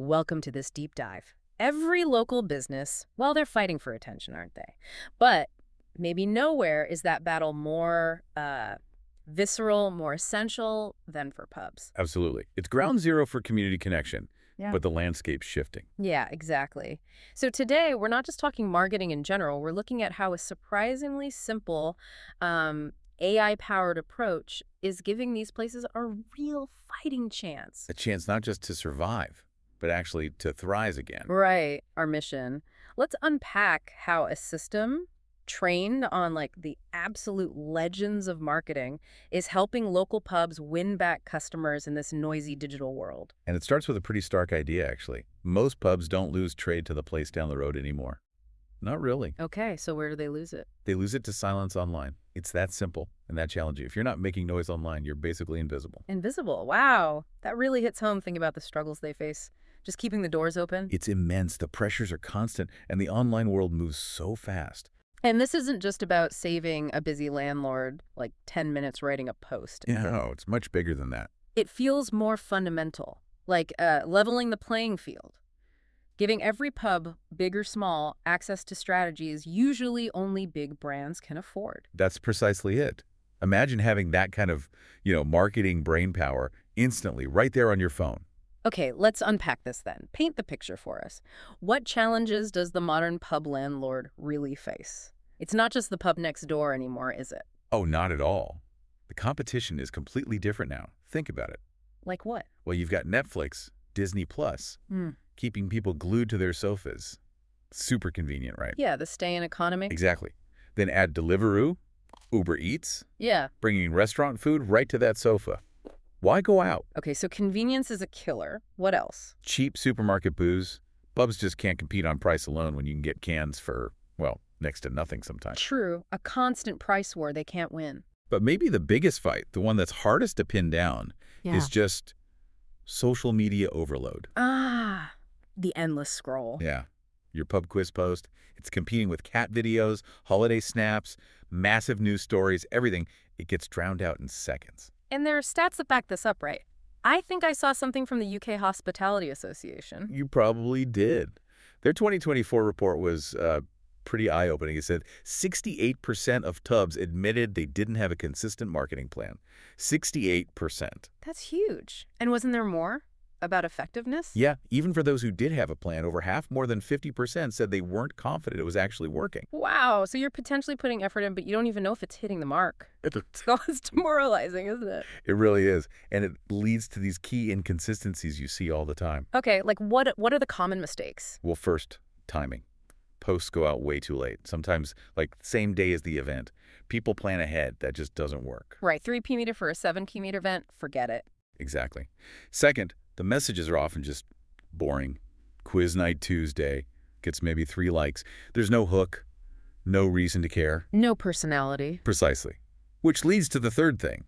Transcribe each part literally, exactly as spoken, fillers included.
Welcome to this deep dive. Every local business, well, they're fighting for attention, aren't they? But maybe nowhere is that battle more uh, visceral, more essential than for pubs. Absolutely. It's ground zero for community connection, Yeah. but the landscape's shifting. Yeah, exactly. So today, we're not just talking marketing in general. We're looking at how a surprisingly simple um, A I-powered approach is giving these places a real fighting chance. A chance not just to survive, but actually to thrive again. Right, our mission. Let's unpack how a system trained on like the absolute legends of marketing is helping local pubs win back customers in this noisy digital world. And it starts with a pretty stark idea, actually. Most pubs don't lose trade to the place down the road anymore. Not really. Okay, so where do they lose it? They lose it to silence online. It's that simple and that challenging. If you're not making noise online, you're basically invisible. Invisible. Wow. That really hits home thinking about the struggles they face. Just keeping the doors open. It's immense. The pressures are constant, and the online world moves so fast. And this isn't just about saving a busy landlord like ten minutes writing a post. Yeah, no, it's much bigger than that. It feels more fundamental, like uh, leveling the playing field. Giving every pub, big or small, access to strategies usually only big brands can afford. That's precisely it. Imagine having that kind of, you know, marketing brain power instantly right there on your phone. Okay, let's unpack this then. Paint the picture for us. What challenges does the modern pub landlord really face? It's not just the pub next door anymore, is it? Oh, not at all. The competition is completely different now. Think about it. Like what? Well, you've got Netflix, Disney Plus, Hmm. keeping people glued to their sofas. Super convenient, right? Yeah, the stay-in economy. Exactly. Then add Deliveroo, Uber Eats, Yeah. bringing restaurant food right to that sofa. Why go out? Okay, so convenience is a killer. What else? Cheap supermarket booze. Pubs just can't compete on price alone when you can get cans for, well, next to nothing sometimes. True, a constant price war they can't win. But maybe the biggest fight, the one that's hardest to pin down, is just social media overload. Ah, the endless scroll. Yeah. Your pub quiz post, it's competing with cat videos, holiday snaps, massive news stories, everything. It gets drowned out in seconds. And there are stats that back this up, right? I think I saw something from the U K Hospitality Association. You probably did. Their twenty twenty-four report was uh, pretty eye-opening. It said sixty-eight percent of tubs admitted they didn't have a consistent marketing plan. sixty-eight percent. That's huge. And wasn't there more about effectiveness? Yeah, even for those who did have a plan, over half, more than fifty percent, said they weren't confident it was actually working. Wow, so you're potentially putting effort in, but you don't even know if it's hitting the mark. So it's demoralizing, isn't it? It really is. And it leads to these key inconsistencies you see all the time. Okay, like what what are the common mistakes? Well, first, timing. Posts go out way too late, sometimes like same day as the event. People plan ahead. That just doesn't work. Right, three P meter for a seven P meter event, forget it. Exactly. Second, the messages are often just boring. Quiz night Tuesday gets maybe three likes. There's no hook, no reason to care. No personality. Precisely. Which leads to the third thing.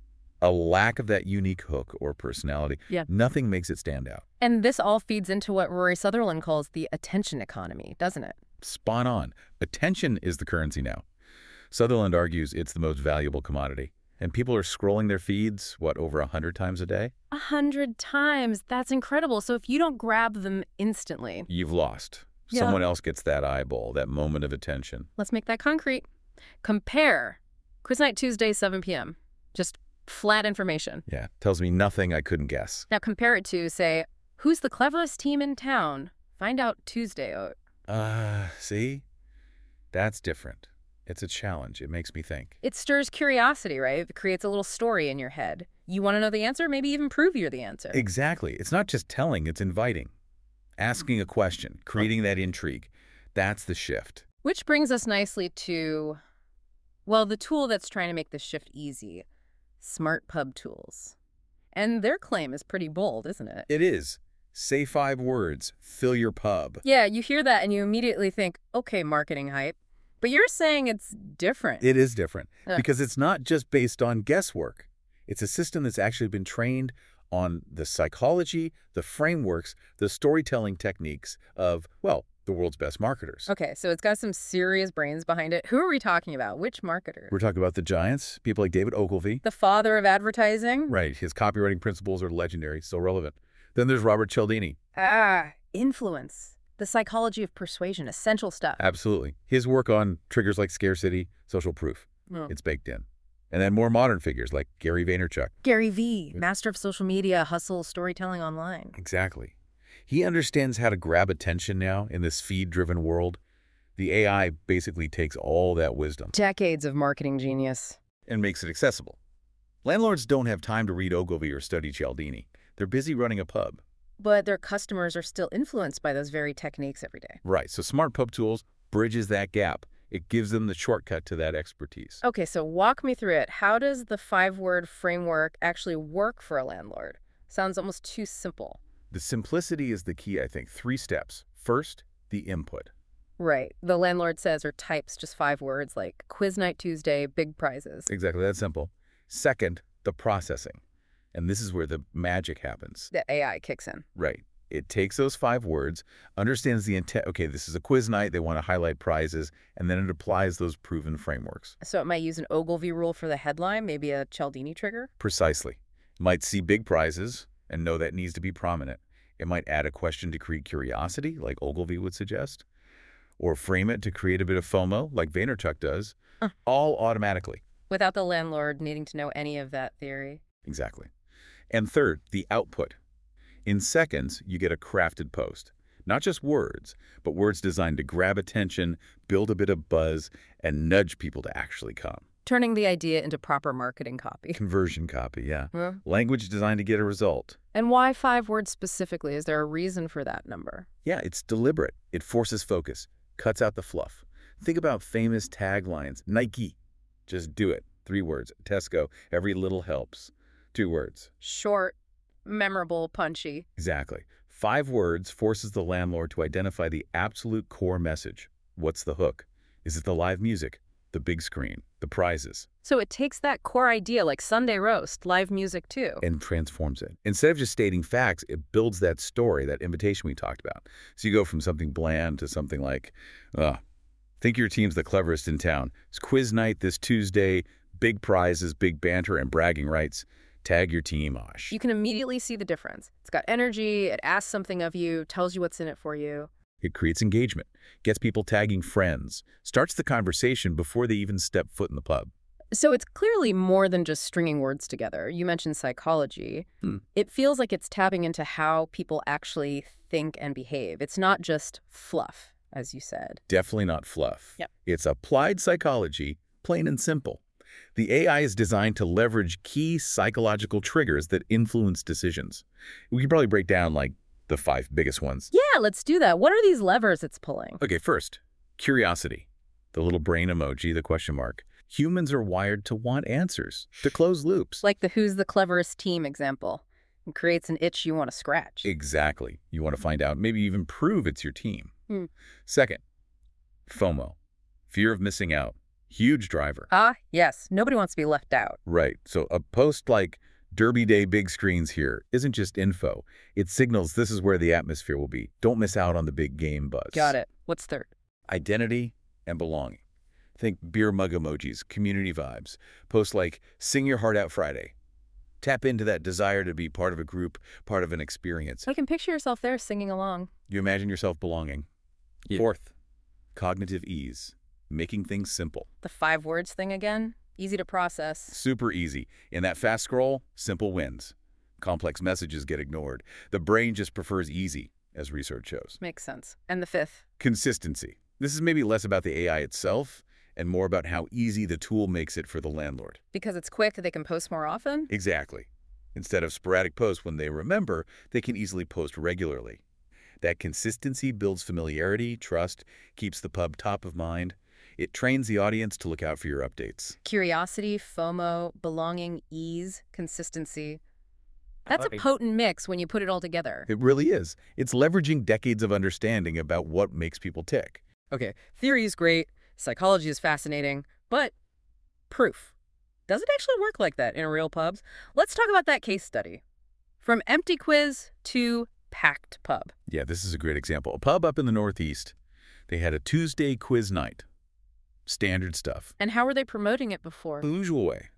A lack of that unique hook or personality. Yeah. Nothing makes it stand out. And this all feeds into what Rory Sutherland calls the attention economy, doesn't it? Spot on. Attention is the currency now. Sutherland argues it's the most valuable commodity. And people are scrolling their feeds, what, over a hundred times a day? A hundred times. That's incredible. So if you don't grab them instantly, You've lost. Yeah. Someone else gets that eyeball, that moment of attention. let's make that concrete. Compare Quiz Night Tuesday, seven P M Just flat information. Yeah, tells me nothing I couldn't guess. Now compare it to, say, who's the cleverest team in town? Find out Tuesday. Oh, Uh, see? That's different. It's a challenge. It makes me think. It stirs curiosity, right? It creates a little story in your head. You want to know the answer? Maybe even prove you're the answer. Exactly. It's not just telling, it's inviting. Asking a question, creating that intrigue. That's the shift. Which brings us nicely to, well, the tool that's trying to make this shift easy, Smart Pub Tools. And their claim is pretty bold, isn't it? It is. Say five words. Fill your pub. Yeah, you hear that and you immediately think, okay, marketing hype. But you're saying it's different. It is different Uh. because it's not just based on guesswork. It's a system that's actually been trained on the psychology, the frameworks, the storytelling techniques of, well, the world's best marketers. Okay, so it's got some serious brains behind it. Who are we talking about? Which marketer? We're talking about the giants, people like David Ogilvy. The father of advertising? Right. His copywriting principles are legendary, so relevant. Then there's Robert Cialdini. Ah, influence. The psychology of persuasion, essential stuff. Absolutely. His work on triggers like scarcity, social proof. Oh. It's baked in. And then more modern figures like Gary Vaynerchuk. Gary V, master of social media, hustle, storytelling online. Exactly. He understands how to grab attention now in this feed-driven world. The A I basically takes all that wisdom Decades of marketing genius. and makes it accessible. Landlords don't have time to read Ogilvy or study Cialdini. They're busy running a pub. But their customers are still influenced by those very techniques every day. Right, so Smart Pub Tools bridges that gap. It gives them the shortcut to that expertise. Okay, so walk me through it. How does the five-word framework actually work for a landlord? Sounds almost too simple. The simplicity is the key, I think. Three steps. First, the input. Right. The landlord says or types just five words like quiz night Tuesday, big prizes. Exactly, that's simple. Second, the processing. And this is where the magic happens. The A I kicks in. Right. It takes those five words, understands the intent. Okay, this is a quiz night. They want to highlight prizes, and then it applies those proven frameworks. So it might use an Ogilvy rule for the headline, maybe a Cialdini trigger? Precisely. It might see big prizes and know that needs to be prominent. It might add a question to create curiosity, like Ogilvy would suggest, or frame it to create a bit of FOMO, like Vaynerchuk does, uh. all automatically. Without the landlord needing to know any of that theory. Exactly. And third, the output. In seconds, you get a crafted post. Not just words, but words designed to grab attention, build a bit of buzz, and nudge people to actually come. Turning the idea into proper marketing copy. Conversion copy, yeah. Huh? Language designed to get a result. And why five words specifically? Is there a reason for that number? Yeah, it's deliberate. It forces focus, cuts out the fluff. Think about famous taglines. Nike, just do it. Three words. Tesco, every little helps. Two words. Short, memorable, punchy. Exactly. Five words forces the landlord to identify the absolute core message. What's the hook? Is it the live music, the big screen, the prizes? So it takes that core idea like Sunday roast, live music too. And transforms it. Instead of just stating facts, it builds that story, that invitation we talked about. So you go from something bland to something like, uh, think your team's the cleverest in town. It's quiz night this Tuesday, big prizes, big banter, and bragging rights. Tag your team, Osh. You can immediately see the difference. It's got energy, it asks something of you, tells you what's in it for you. It creates engagement, gets people tagging friends, starts the conversation before they even step foot in the pub. So it's clearly more than just stringing words together. You mentioned psychology. Hmm. It feels like it's tapping into how people actually think and behave. It's not just fluff, as you said. Definitely not fluff. Yep. It's applied psychology, plain and simple. The A I is designed to leverage key psychological triggers that influence decisions. We could probably break down, like, the five biggest ones. Yeah, let's do that. What are these levers it's pulling? Okay, first, curiosity. The little brain emoji, the question mark. Humans are wired to want answers, to close loops. Like the who's the cleverest team example. It creates an itch you want to scratch. Exactly. You want to find out, maybe even prove it's your team. Hmm. Second, FOMO. Fear of missing out. Huge driver. Ah, yes. Nobody wants to be left out. Right. So a post like Derby Day big screens here isn't just info. It signals this is where the atmosphere will be. Don't miss out on the big game buzz. Got it. What's third? Identity and belonging. Think beer mug emojis, community vibes. Posts like Sing Your Heart Out Friday. Tap into that desire to be part of a group, part of an experience. I can picture yourself there singing along. You imagine yourself belonging. Yeah. Fourth, cognitive ease. Making things simple. The five words thing again? Easy to process. Super easy. In that fast scroll, simple wins. Complex messages get ignored. The brain just prefers easy, as research shows. Makes sense. And the fifth? Consistency. This is maybe less about the A I itself and more about how easy the tool makes it for the landlord. Because it's quick, they can post more often? Exactly. Instead of sporadic posts when they remember, they can easily post regularly. That consistency builds familiarity, trust, keeps the pub top of mind. It trains the audience to look out for your updates. Curiosity, FOMO, belonging, ease, consistency. That's a Right. potent mix when you put it all together. It really is. It's leveraging decades of understanding about what makes people tick. Okay, theory is great, psychology is fascinating, but proof. Does it actually work like that in real pubs? Let's talk about that case study. From empty quiz to packed pub. Yeah, this is a great example. A pub up in the Northeast. They had a Tuesday quiz night. Standard stuff. And how were they promoting it before? The usual way.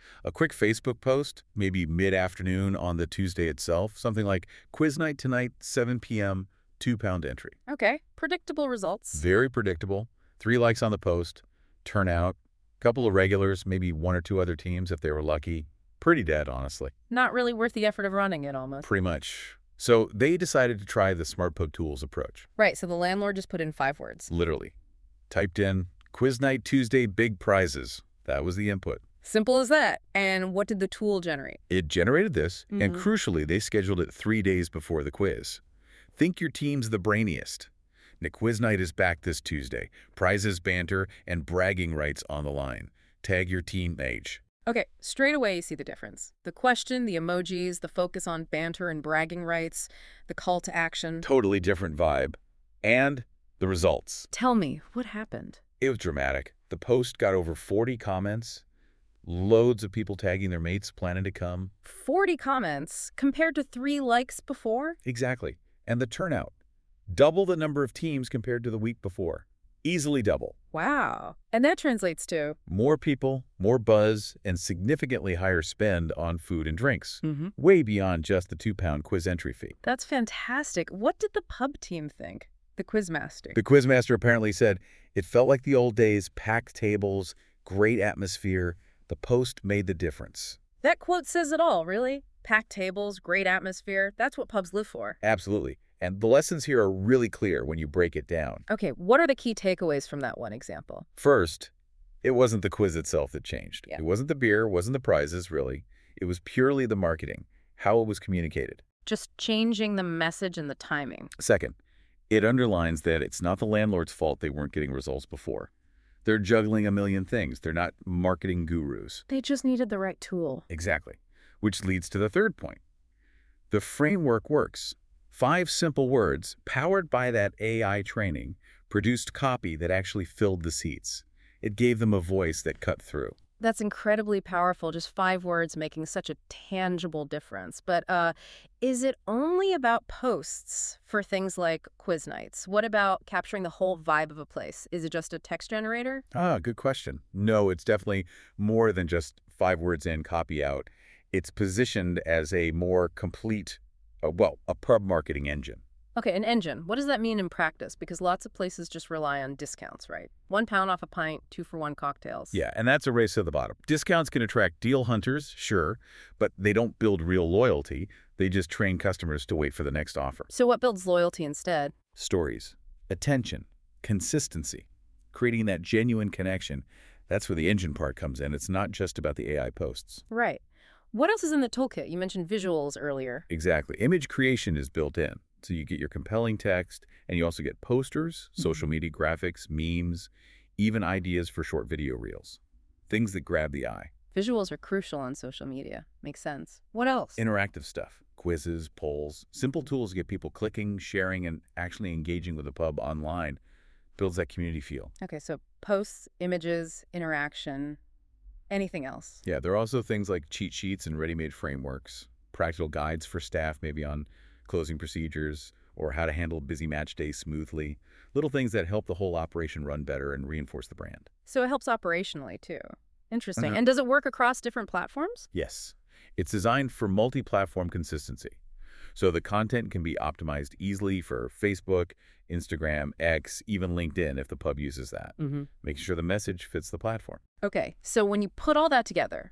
A quick Facebook post, maybe mid-afternoon on the Tuesday itself, something like, quiz night tonight, seven p m, two-pound entry. Okay, predictable results. Very predictable. Three likes on the post, turnout, couple of regulars, maybe one or two other teams if they were lucky. Pretty dead, honestly. Not really worth the effort of running it, almost. Pretty much. So they decided to try the SmartPub Tools approach. Right, so the landlord just put in five words. Literally. Typed in, quiz night Tuesday, big prizes. That was the input. Simple as that. And what did the tool generate? It generated this, Mm-hmm. and crucially, they scheduled it three days before the quiz. Think your team's the brainiest. The quiz night is back this Tuesday. Prizes, banter, and bragging rights on the line. Tag your team age. Okay, straight away you see the difference. The question, the emojis, the focus on banter and bragging rights, the call to action. Totally different vibe. And the results. Tell me, what happened? It was dramatic. The post got over forty comments. Loads of people tagging their mates planning to come. forty comments compared to three likes before? Exactly. And the turnout. Double the number of teams compared to the week before. Easily double. Wow. And that translates to? More people, more buzz, and significantly higher spend on food and drinks. Mm-hmm. Way beyond just the two-pound quiz entry fee. That's fantastic. What did the pub team think? The quizmaster. The quizmaster apparently said, it felt like the old days, packed tables, great atmosphere. The post made the difference. That quote says it all, really. Packed tables, great atmosphere. That's what pubs live for. Absolutely. And the lessons here are really clear when you break it down. Okay, what are the key takeaways from that one example? First, it wasn't the quiz itself that changed. Yeah. It wasn't the beer, wasn't the prizes, really. It was purely the marketing, how it was communicated. Just changing the message and the timing. Second, it underlines that it's not the landlord's fault they weren't getting results before. They're juggling a million things. They're not marketing gurus. They just needed the right tool. Exactly. Which leads to the third point. The framework works. Five simple words, powered by that A I training, produced copy that actually filled the seats. It gave them a voice that cut through. That's incredibly powerful, just five words making such a tangible difference. But uh, is it only about posts for things like quiz nights? What about capturing the whole vibe of a place? Is it just a text generator? Ah, good question. No, it's definitely more than just five words in, copy out. It's positioned as a more complete, uh, well, a pub marketing engine. Okay, an engine. What does that mean in practice? Because lots of places just rely on discounts, right? One pound off a pint, two for one cocktails. Yeah, and that's a race to the bottom. Discounts can attract deal hunters, sure, but they don't build real loyalty. They just train customers to wait for the next offer. So what builds loyalty instead? Stories, attention, consistency, creating that genuine connection. That's where the engine part comes in. It's not just about the A I posts. Right. What else is in the toolkit? You mentioned visuals earlier. Exactly. Image creation is built in. So you get your compelling text, and you also get posters, social media graphics, memes, even ideas for short video reels. Things that grab the eye. Visuals are crucial on social media. Makes sense. What else? Interactive stuff. Quizzes, polls, simple tools to get people clicking, sharing, and actually engaging with the pub online. Builds that community feel. Okay, so posts, images, interaction, anything else? Yeah, there are also things like cheat sheets and ready-made frameworks, practical guides for staff maybe on closing procedures, or how to handle busy match days smoothly. Little things that help the whole operation run better and reinforce the brand. So it helps operationally, too. Interesting. Uh-huh. And does it work across different platforms? Yes. It's designed for multi-platform consistency. So the content can be optimized easily for Facebook, Instagram, X, even LinkedIn if the pub uses that. Mm-hmm. Make sure the message fits the platform. Okay, so when you put all that together,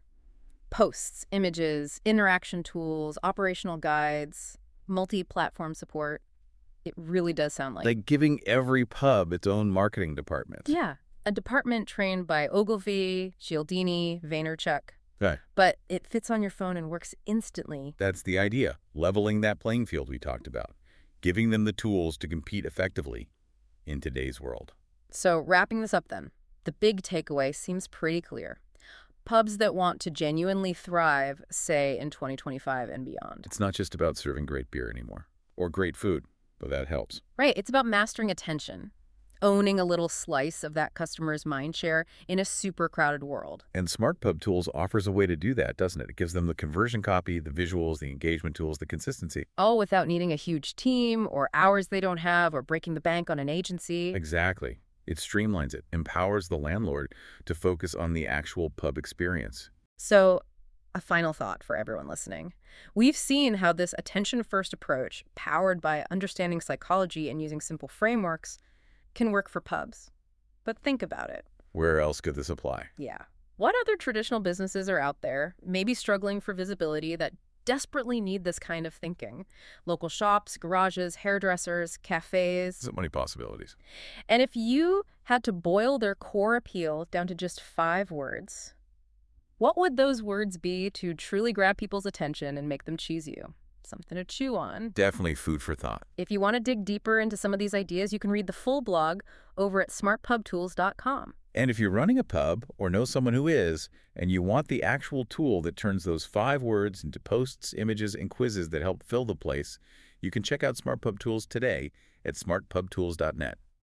posts, images, interaction tools, operational guides, multi-platform support, it really does sound like... Like giving every pub its own marketing department. Yeah, a department trained by Ogilvy, Cialdini, Vaynerchuk. Right. But it fits on your phone and works instantly. That's the idea, leveling that playing field we talked about, giving them the tools to compete effectively in today's world. So wrapping this up then, the big takeaway seems pretty clear. Pubs that want to genuinely thrive, say, in twenty twenty-five and beyond. It's not just about serving great beer anymore, or great food, but that helps. Right, it's about mastering attention, owning a little slice of that customer's mind share in a super crowded world. And SmartPub Tools offers a way to do that, doesn't it? It gives them the conversion copy, the visuals, the engagement tools, the consistency. All without needing a huge team or hours they don't have or breaking the bank on an agency. Exactly. It streamlines it, empowers the landlord to focus on the actual pub experience. So, a final thought for everyone listening. We've seen how this attention-first approach, powered by understanding psychology and using simple frameworks, can work for pubs. But think about it. Where else could this apply? Yeah. What other traditional businesses are out there, maybe struggling for visibility, that desperately need this kind of thinking? Local shops, garages, hairdressers, cafes. So many possibilities. And if you had to boil their core appeal down to just five words, what would those words be to truly grab people's attention and make them choose you? Something to chew on. Definitely food for thought. If you want to dig deeper into some of these ideas, you can read the full blog over at smart pub tools dot com. And if you're running a pub or know someone who is, and you want the actual tool that turns those five words into posts, images, and quizzes that help fill the place, you can check out Smart Pub Tools today at smart pub tools dot net.